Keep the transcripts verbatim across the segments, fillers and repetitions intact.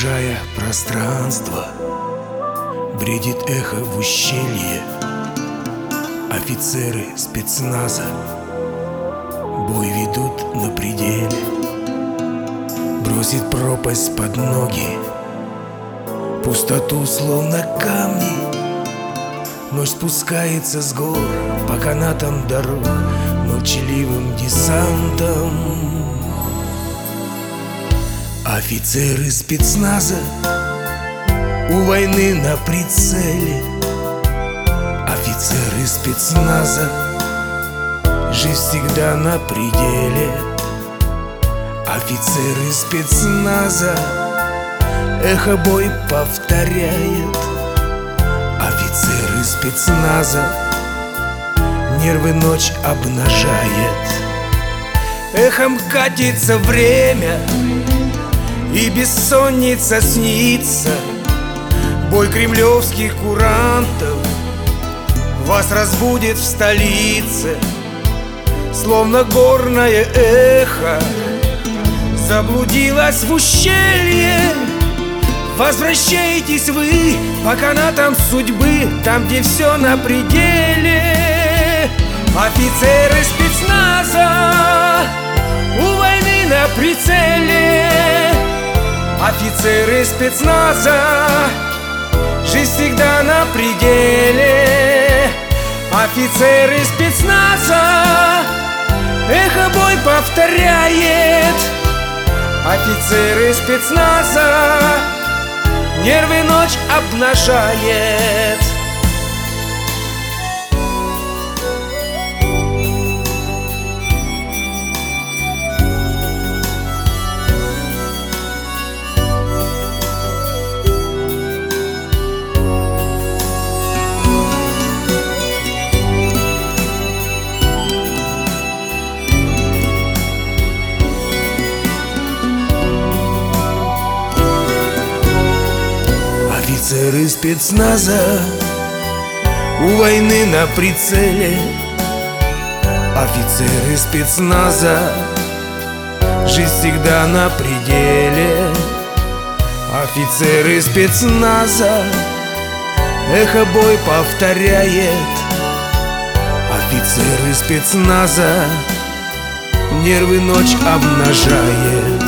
Искажая пространство, бредит эхо в ущелье. Офицеры спецназа бой ведут на пределе. Бросит пропасть под ноги, пустоту словно камни. Ночь спускается с гор по канатам дорог молчаливым десантом. Офицеры спецназа у войны на прицеле. Офицеры спецназа, жизнь всегда на пределе. Офицеры спецназа, эхо бой повторяет. Офицеры спецназа, нервы ночь обнажает. Эхом катится время, и бессонница снится. Бой кремлевских курантов вас разбудит в столице. Словно горное эхо заблудилось в ущелье. Возвращаетесь вы по канатам судьбы, там, где все на пределе. Офицеры спецназа у войны на прицеле. Офицеры спецназа, жизнь всегда на пределе. Офицеры спецназа, эхо бой повторяет. Офицеры спецназа, нервы ночь обнажает. Офицеры спецназа у войны на прицеле. Офицеры спецназа, жизнь всегда на пределе. Офицеры спецназа, эхо бой повторяет. Офицеры спецназа, нервы ночь обнажает.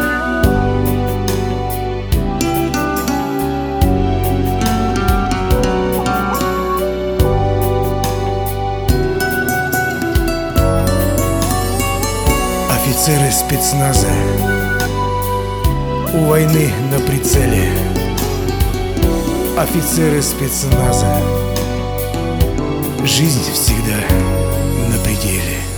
Офицеры спецназа у войны на прицеле. Офицеры спецназа, жизнь всегда на пределе.